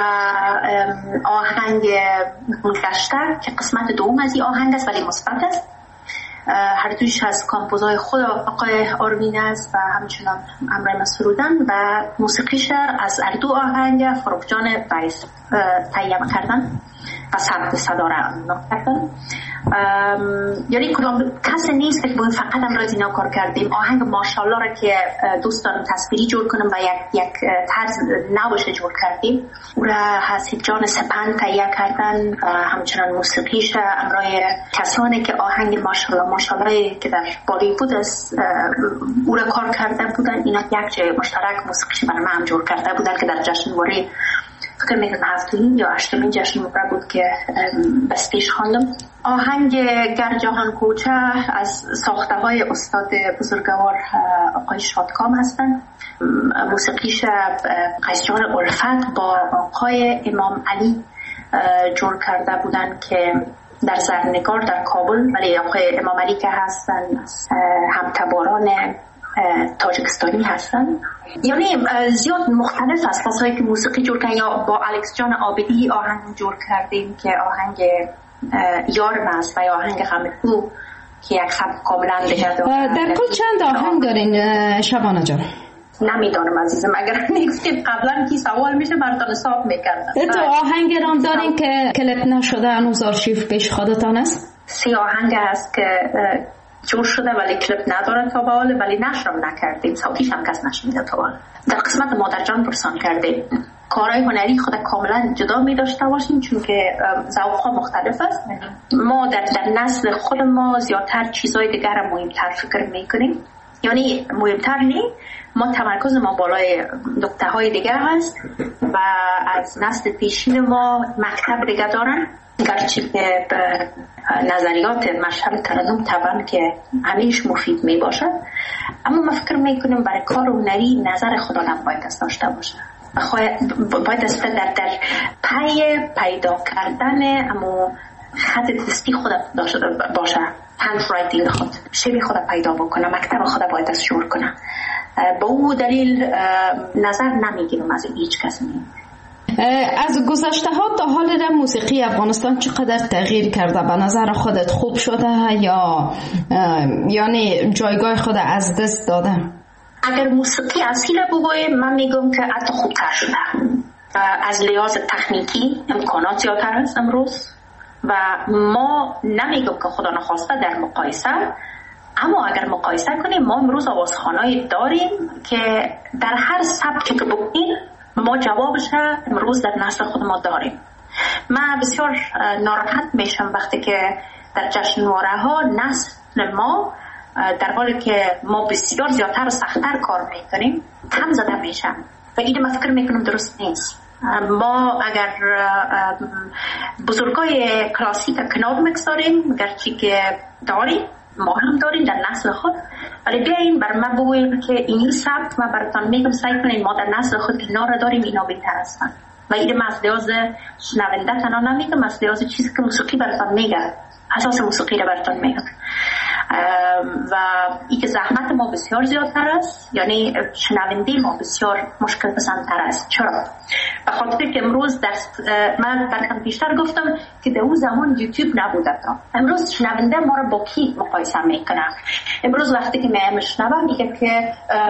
آهنگ گشتر که قسمت دوم از این آهنگ است ولی مثبت است، هر دویش از کامپوزهای خود آقای آروین است و همچنان امرای مسرودن و موسیقیش از هر دو آهنگ فروغ جان ویس تهیه کردن و ثبت صدا را کردن. یعنی کدام کسی نیست که باید فقط امروز اینا کار کردیم. آهنگ ماشاءالله را که دوستان تصویری جور کنم و یک یک طرز نوش جور کردیم، او را حسید جان سپند تهیه کردن و همچنان موسیقیش امرای کسانی که آهنگ ماشاءالله ماشاءالله که در بالیوود است او را کار کرده بودن. اینا یک جای مشترک موسیقیش برای من جور کرده بودن که در جشنواره فکر میکنم هفتمین یا هشتمین جشنواره بود که بستیش خواندم. آهنگ گر جهان کوچه از ساخته های استاد بزرگوار آقای شادکام هستن. موسیقیش قیس جان الفت با آقای امام علی جور کرده بودن که در زرنگار در کابل، ولی آقای امام علی که هستن همتباران تاجیکستانی هستن. یعنی زیاد مختلف است کسایی که موسیقی جور کردن. یا با الکس جان عابدی آهنگ جور کردیم که آهنگ یارم است و یا آهنگ غمگو که یک خط کاملا دیگه داره. در کل چند آهنگ دارین شبانه جان؟ نمیدانم عزیزم، اگر نگفتید قبلا کی سوال میشه براتون حساب میکردم. تو آهنگ رام دارین که کلیپ نشده هنوز آرشیو پیش خودتان است؟ سی آهنگ هست که جور شده ولی کلیپ نداره تا به حال، ولی نشرم نکردیم، صوتیش هم کس نشنیده تا به حال. در قسمت مادر جان پرسان کردیم. کارهای هنری خود کاملا جدا می داشته باشیم چون که ذوق‌ها مختلف است. ما در, در نسل خود ما زیادتر چیزهای دیگر را مهمتر فکر میکنیم. یعنی مهمتر نی، ما تمرکز ما بالای نکته های دیگر هست و از نسل پیشین ما مکتب دیگر دارن، گرچه که به نظریات مشهد ترنم طبعا که همیش مفید می باشد، اما ما فکر میکنیم برای کار هنری نظر خود آدم باید داشته باشه، باید است در در پی پیدا کردن اما خط دستی خود باشه، هند رایتینگ خود شبیه خود پیدا بکنه، مکتب خود باید از شروع کنه. با او دلیل نظر نمیگیرم از هیچ کسی. از گذشته ها تا حال را موسیقی افغانستان چقدر تغییر کرده؟ به نظر خودت خوب شده یا یعنی جایگاه خود از دست داده؟ اگر موسیقی اصیل بگویم من میگم که حتی خوبتر شده. از لحاظ تکنیکی امکانات زیادتر هست امروز و ما نمیگم که خدا نخواسته در مقایسه، اما اگر مقایسه کنیم ما امروز آوازخوانایی داریم که در هر سبکی که بگیم ما جوابش امروز در نسل خود ما داریم. من بسیار ناراحت میشم وقتی که در جشنواره ها نسل ما در حالی که ما بسیار زیادتر و سختتر کار میکنیم کم زده میشم. و این من فکر میکنم درست نیست. ما اگر بزرگای کلاسیک کنار میگذاریم، گرچه که داریم، ما هم داریم در نسل خود، ولی بیاییم بر من بگویم که این سبک من براتان میگم سعی کنیم ما در نسل خود اینا را داریم، اینا بهتر هستن. و این من از لحاظ شنونده تنها نمیگم، از لحاظ چیزی که موسیقی براتان میگه، اساس موسیقی را براتان میگم. و این که زحمت ما بسیار زیادتر است، یعنی شنونده ما بسیار مشکل پسندتر است. چرا؟ به خاطر که امروز در من براتون بیشتر گفتم که در اون زمان یوتیوب نبوده تا. امروز شنونده ما را با کی مقایسه میکنه؟ امروز وقتی که من میشنوم میگه که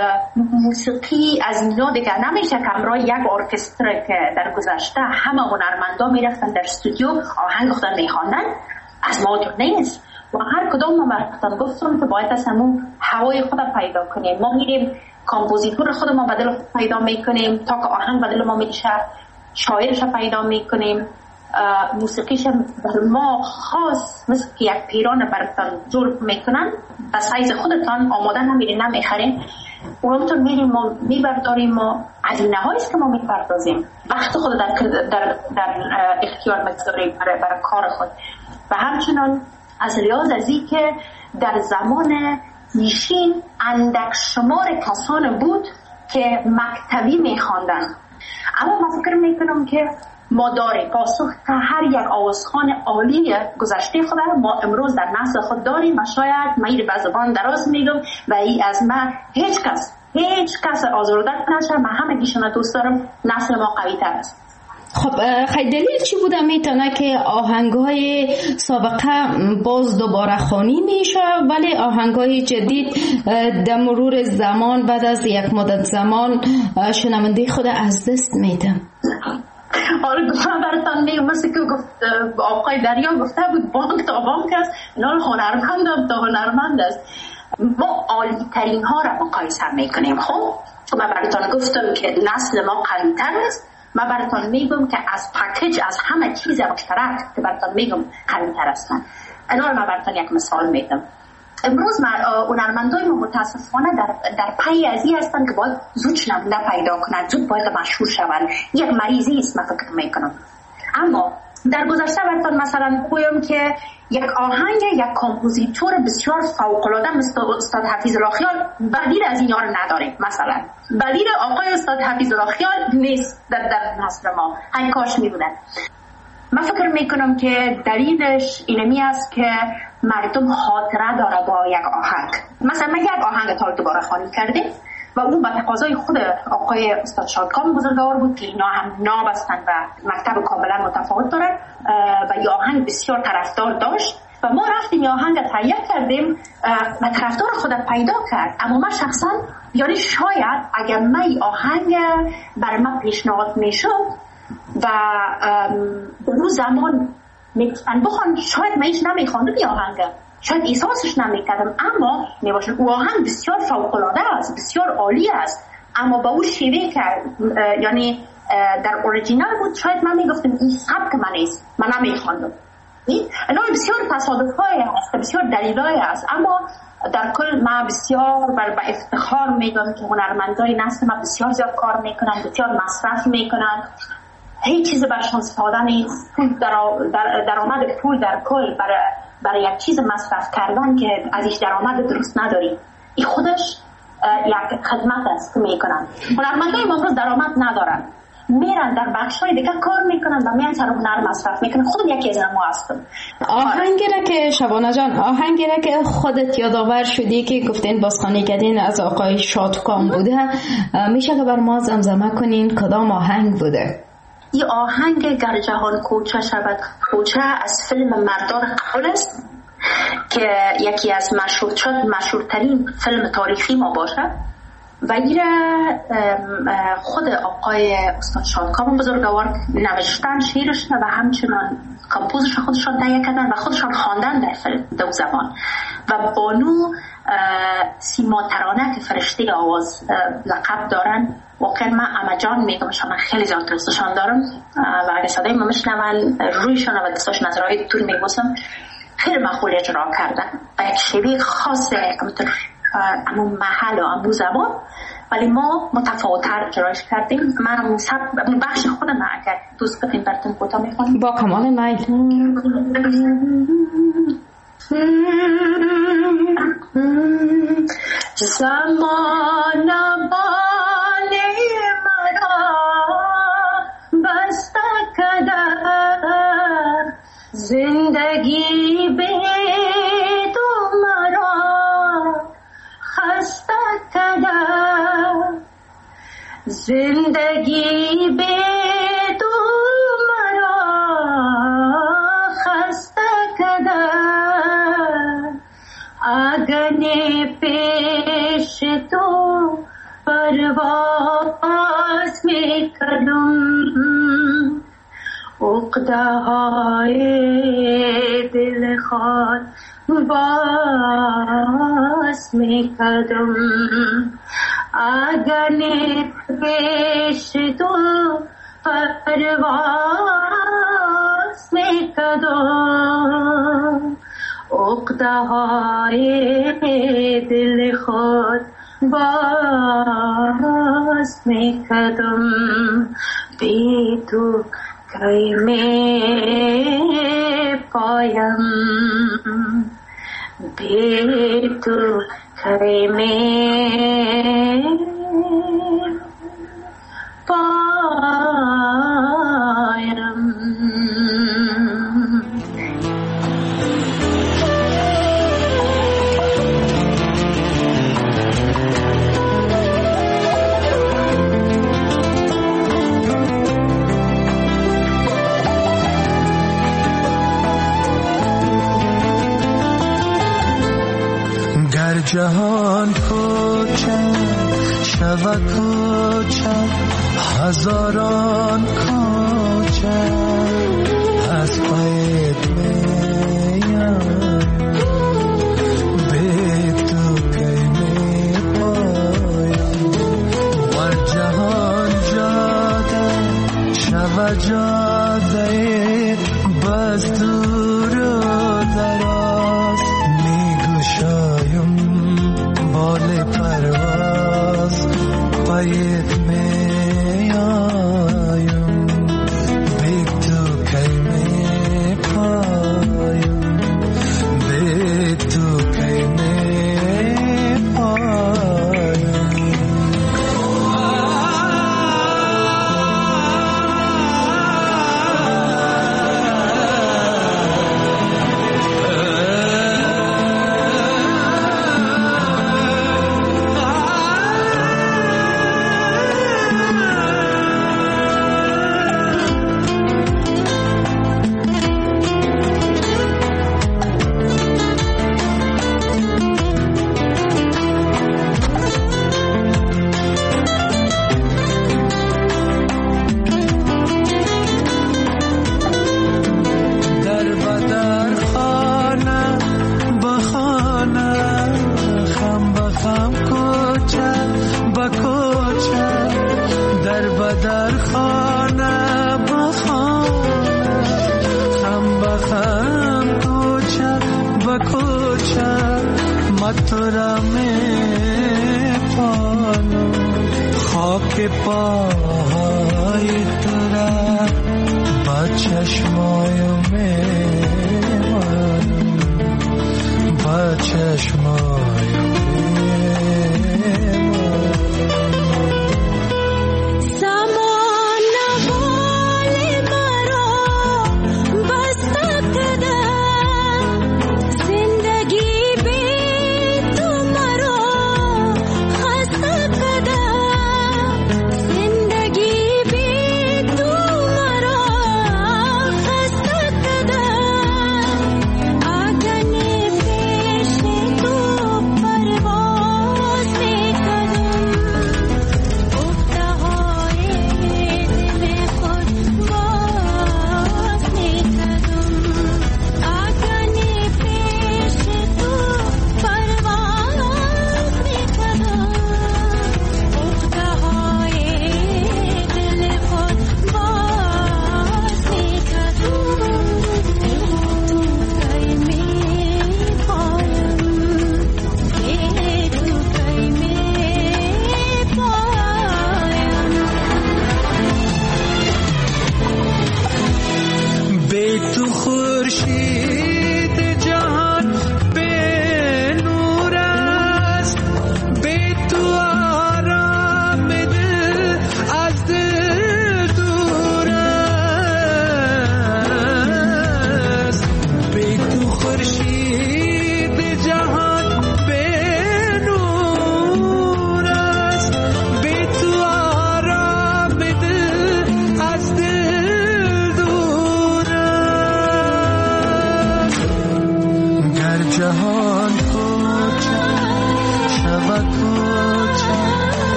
موسیقی از اینا دیگه نمیشه که همراه یک ارکستر که در گذشته همه هنرمندا میرفتن در استودیو آهنگ خودن میخواندن، از ما تو نیست. و هر کدام ما براتون گفتم که باید از همون هوای خود پیدا کنیم. ما میریم کامپوزیتور خود ما بدل پیدا میکنیم تا که آهنگ بدل ما میشه، شاعرش پیدا میکنیم، موسیقیش بر ما خاص مثل که یک پیران براتون جور میکنن، به سایز خودتان آماده نمیرین نمیخرین، اونطور میریم ما میبرداریم، ما هزینه هاییست که ما میپردازیم، وقت خود در, در, در اختیار میگذاریم برای, برای کار خود. و همچنان از لحاظ از این که در زمان پیشین اندک شمار کسان بود که مکتبی میخواندن، اما من فکر میکنم که ما داریم پاسخ که هر یک آوازخوان عالی گذشته خود ما امروز در نسل خود داریم. و شاید من این به زبان دراز میگم و این از من هیچ کس هیچ کس آزرده نشه، من همه گیشون دوست دارم، نسل ما قوی تر است. خب خیلی دلیل چی بوده میتونه که آهنگ‌های سابقه باز دوباره خوانی میشه ولی آهنگ‌های جدید در مرور زمان بعد از یک مدت زمان شنونده خود از دست میده؟ آره گفتم براتون میگم، مثل که گفت آقای دریا گفته بود بانک تا بانک است، اینا هنرمند تا هنرمند است. ما عالی ترین ها را مقایسه میکنیم. خب من براتون گفتم که نسل ما قوی تر است، من براتون میگم که از پکیج از همه چیز مشترک که براتون میگم قوی تر هستن. اینا رو من براتون یک مثال میدم. امروز هنرمندای ما متاسفانه در در پی از این هستن که باید زود شنونده پیدا کنند، زود باید مشهور شوند. یک مریضی است من فکر میکنم. اما در گذشته براتون مثلا بگویم که یک آهنگ یک کامپوزیتور بسیار فوق‌العاده مثل استاد حفیظ راخیال بدیل از این رو نداریم. مثلا بدیل آقای استاد حفیظ راخیال نیست در در نسل ما، این کاش می بودن. من فکر میکنم که دلیلش اینمی است که مردم خاطره داره با یک آهنگ. مثلا من یک آهنگ تا دوباره خوانی کردیم و اون به تقاضای خود آقای استاد شادکام بزرگوار بود که اینا هم ناب هستند و مکتب کاملا متفاوت دارن و یه آهنگ بسیار طرفدار داشت و ما رفتیم یه آهنگ تهیه کردیم و طرفدار خود پیدا کرد. اما من شخصا یعنی شاید اگر من آهنگ برای من پیشنهاد میشد و به اون زمان میگفتن بخوان، شاید من ایش نمیخواندم یه آهنگ، شاید احساسش نمیکردم، اما میباشد او آهنگ بسیار فوق‌العاده است، بسیار عالی است، اما با او شیوه که یعنی در اوریجینال بود شاید من میگفتم این سبک من نیست، من نمیخواندم. اینا بسیار تصادف‌های هست، بسیار دلایلی است، اما در کل من بسیار بر با افتخار میگم که هنرمندای نسل ما بسیار زیاد کار میکنن، بسیار مصرف میکنن، هیچ چیز برشان ساده نیست. پول در درآمد پول در کل برای برای یک چیز مصرف کردن که ازش درآمد درست نداری، این خودش یک خدمت است که میکنن. هنرمندای ما امروز درآمد ندارن، میرن در بخش‌های دیگه کار میکنن و میان سر هنر مصرف میکنن. خودم یکی از ما هستم. آهنگی را که شبانه جان، آهنگی را که خودت یادآور شدی که گفتین بازخوانی کردین از آقای شادکام بوده، میشه که بر ما زمزمه کنین کدام آهنگ بوده؟ این آهنگ گر جهان کوچه شود کوچه از فیلم مردان قبل است که یکی از مشهور شد مشهورترین فیلم تاریخی ما باشد و این خود آقای استاد شادکام بزرگوار نوشتن شعرش و همچنان کامپوزش خودشان تهیه کردن و خودشان خواندن در فیلم دو زبان. و بانو سیما ترانه که فرشته آواز لقب دارن، واقعا من اما جان میگم شما خیلی زیاد دوستشان دارم و اگه صدای ما میشنون رویشان و دستاش نظرهای دور میبوسم. خیلی مقبول اجرا کردن و یک شیوه خاصه همونطور امون محل و امون زبان ولی ما متفاوت‌تر اجراش کردیم. من سب بخش خودم اگر دوست بخین براتون کوتاه میخونم. با کمال میل. زمان باله مرا بسته کدر زندگی به تو مرا خسته کدر زندگی به تو مرا خسته کدر آگنی پیش تو پرواز می کردم عقده های دل خود باز می کردم آگنی پیش تو پرواز می کردم عقده های دل خود باز می کردم بی تو کی می پایم بی تو کی می پایم. جهان کوچه شود کوچه هزاران کوچه از پایت میم به تو کی می پایم ور جهان جاده شود جاده بس دور و دراز می گشایم بال پرواز پایت می آیم بی تو کی می پایم بی تو کی می پایم. که پای تو را با چشمایم میمانم، با چشمایم تو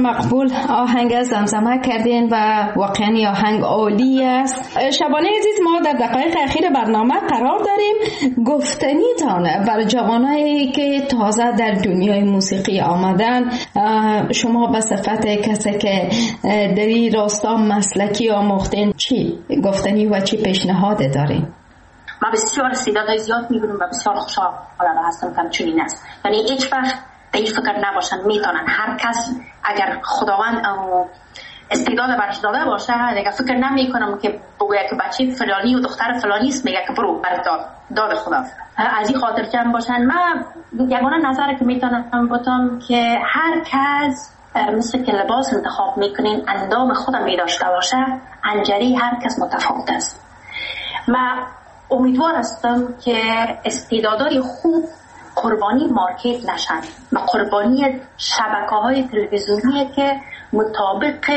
مقبول آهنگ زمزمه کردین و واقعا آهنگ عالی است. شبانه عزیز، ما در دقایق اخیر برنامه قرار داریم. گفتنیتان برای جوانایی که تازه در دنیای موسیقی آمدن، شما به صفت کسی که در این راستا مسلکی آموختین، چی گفتنی و چی پیشنهاد دارین؟ ما بسیار استعدادهای زیاد می‌بینیم و بسیار خوشحال هستم که چنین است. یعنی هیچ وقت به این فکر نباشن میتونن. هر کس اگر خداوند استعداد برش داده باشه، اگر فکر نمیکنم که بگوید که بچه فلانی و دختر فلانی است، میگه که برو برات داد داد خدا. از این خاطر جمع باشن. من یگانه نظری که میتونم بگم که هر کس مثل که لباس انتخاب میکنین اندام خودم میداشته باشه، انجری هر کس متفاوت است. من امیدوار هستم که استعدادهای خوب قربانی مارکت نشن و قربانی شبکه‌های تلویزیونی که مطابق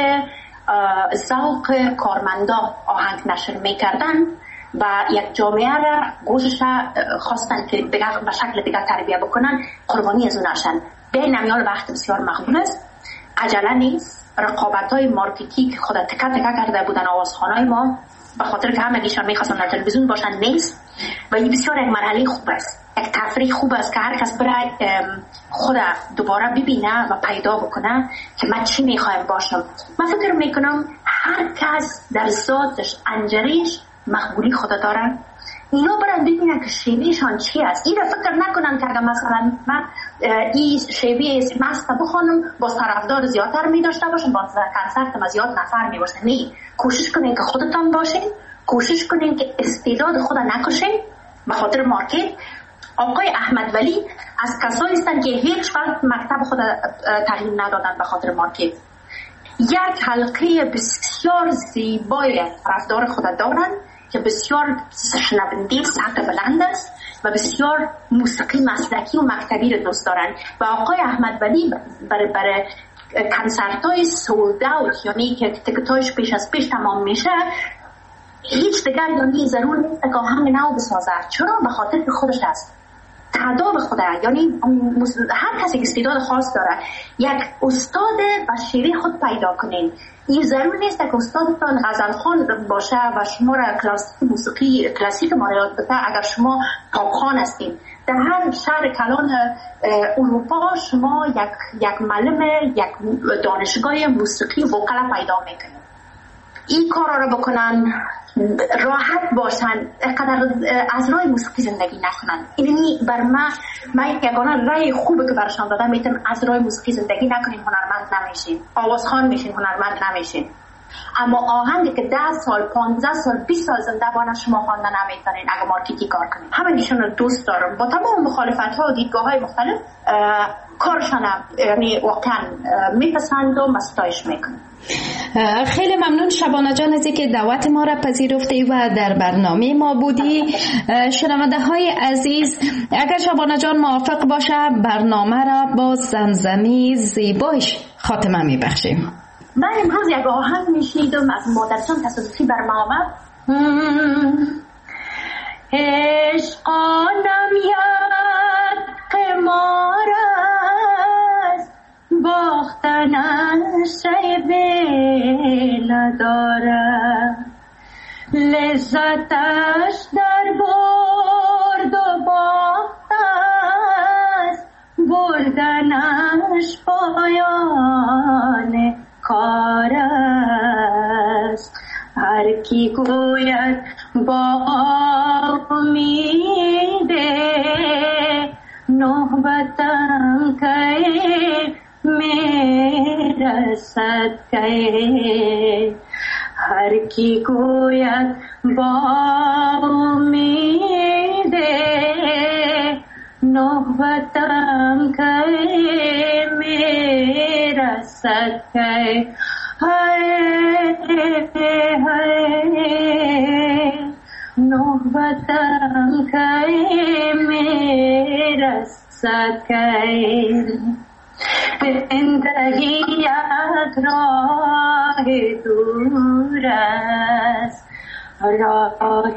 ذوق کارمندا آهنگ نشر میکردن و یک جامعه را گوشش خواستن که به شکل دیگر تربیه بکنن، قربانی از اون نشن. به نمیال وقت بسیار مقبول است، عجله نیست. رقابت‌های مارکتی که خود تکه تکه کرده بودن آوازخوان‌های ما به خاطر که همگیشان میخواستن در تلویزیون باشن نیست و این بسیار یک مرحله خوب است، یک تفریح خوب است که هر کس برای خود دوباره ببینه و پیدا بکنه که من چی میخوایم باشم. من فکر میکنم هر کس در ذاتش انجریش مقبولی خدا دارن، اینا برن ببینن که شیوهشان چی است. این فکر نکنن که اگر مثلا من این شیوه مست بخونم با طرفدار زیادتر می داشته باشم، با کنسرت ما زیاد نفر می باشه. نه، کوشش کنین که خودتان باشین، کوشش کنین که استعداد خود نکشین به خاطر مارکت. آقای احمد ولی از کسایی هستن که هیچ وقت مکتب خود تعلیم ندادن به خاطر مارکت. یک حلقه بسیار زیبای طرفدار خود دارن که بسیار شنونده سطح بلند است و بسیار موسیقی مسلکی و مکتبی رو دوست دارن و آقای احمد ولی برای برای کنسرت های سولد اوت، یعنی که تکتایش پیش از پیش تمام میشه، هیچ دیگر یعنی ضرور نیست که آهنگ نو بسازه. چرا؟ به خاطر که خودش هست تعداد خدا، یعنی هر کسی که استعداد خاص داره یک استاد به شیوه خود پیدا کنین. این ضرور نیست که استادتان غزلخوان باشه و شما را کلاسیک موسیقی کلاسیک ما یاد بده. اگر شما پاپخوان هستین در هر شهر کلان اروپا شما یک یک معلم یک دانشگاه موسیقی وکلا پیدا میکنین. این کارا رو بکنن، راحت باشن، قدر از راه موسیقی زندگی نکنن. اینی بر من من یگانه رای خوبه که برشان دادم، میتونم از راه موسیقی زندگی نکنین هنرمند نمیشین، آوازخوان میشین هنرمند نمیشین. اما آهنگی که ده سال پانزده سال بیست سال زنده بانه شما خواندن نمیتونین اگه مارکتی کار کنین. همینشون رو دوست دارم با تمام مخالفت ها و دیدگاه های مختلف کارشان یعنی واقعا میپسندم و ستایش میکنم. خیلی ممنون شبانه جان از اینکه دعوت ما را پذیرفتی و در برنامه ما بودی. شنونده های عزیز، اگر شبانه جان موافق باشه برنامه را با زمزمی زیبایش خاتمه میبخشیم. من امروز یک آهنگ میشنیدم از مادرجان تصادفی بر ما آمد. عشقانم یک قمار است، باختنش عیبی ندارد، لذتش در برد و باخت است، بردنش پایان کار است. هر کی گوید با امیده نوبتم که میرسد که، هر کی گوید با امیده نوبتم که میرسد که، های های نوبتم که میرسد که، زندگی یک راه دور است، راه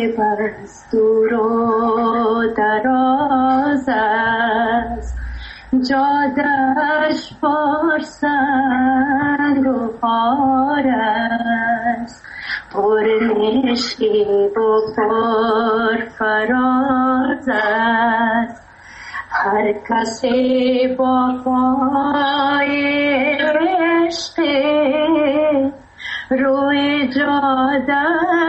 بس دور و دراز است، جادش پر سنگ و خار است، پر نشیب و پر فراز است. هر کسی با پای عشق روی جاده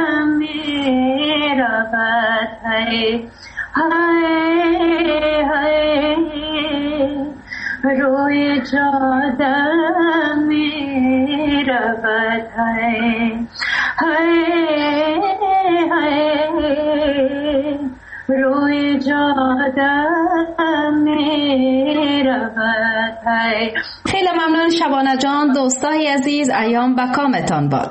می رود. های های های روی جاده می رود. های های های روی جاده می رود. های. خیلی ممنون شبانه جان. دوستای عزیز، ایام به کامتان باد.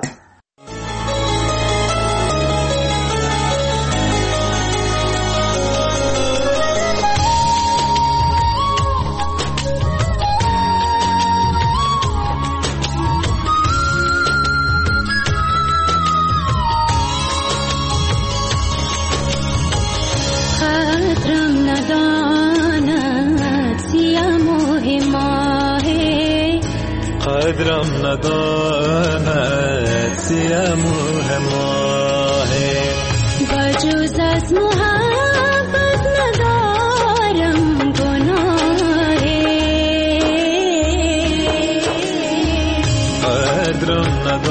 قدرم نداند سیموه ماه، بجز از محبت ندارم گناه. قدرم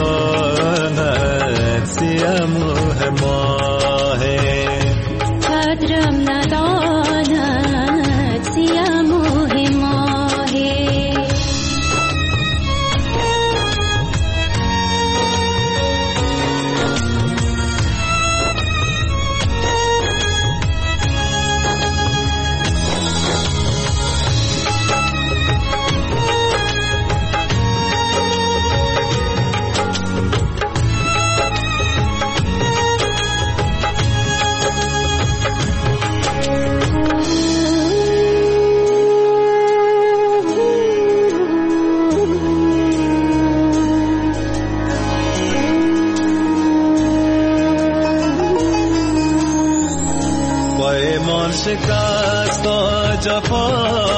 نداند سیموه ماه، قدرم نداند سیموه ماه. شکست و جفا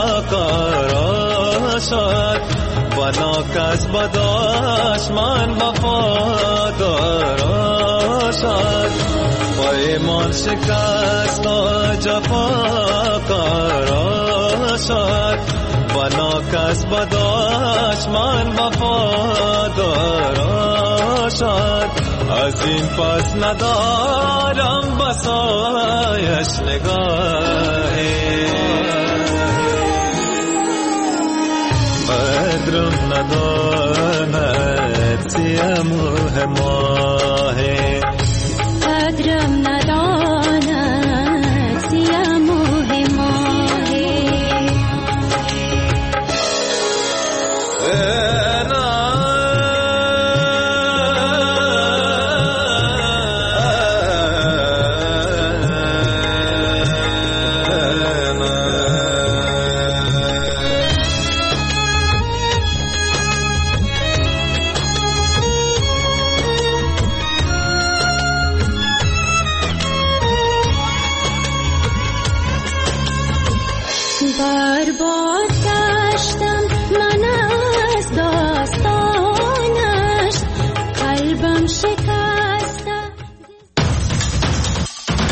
قرار شد، بنا کس بداش من وفادار شد. با ایمان شکست و جفا قرار شد، بنا کس بداش من وفادار شد. از این پس ندارم بسایش نگاهی، قدرم نداند سیموه ماه.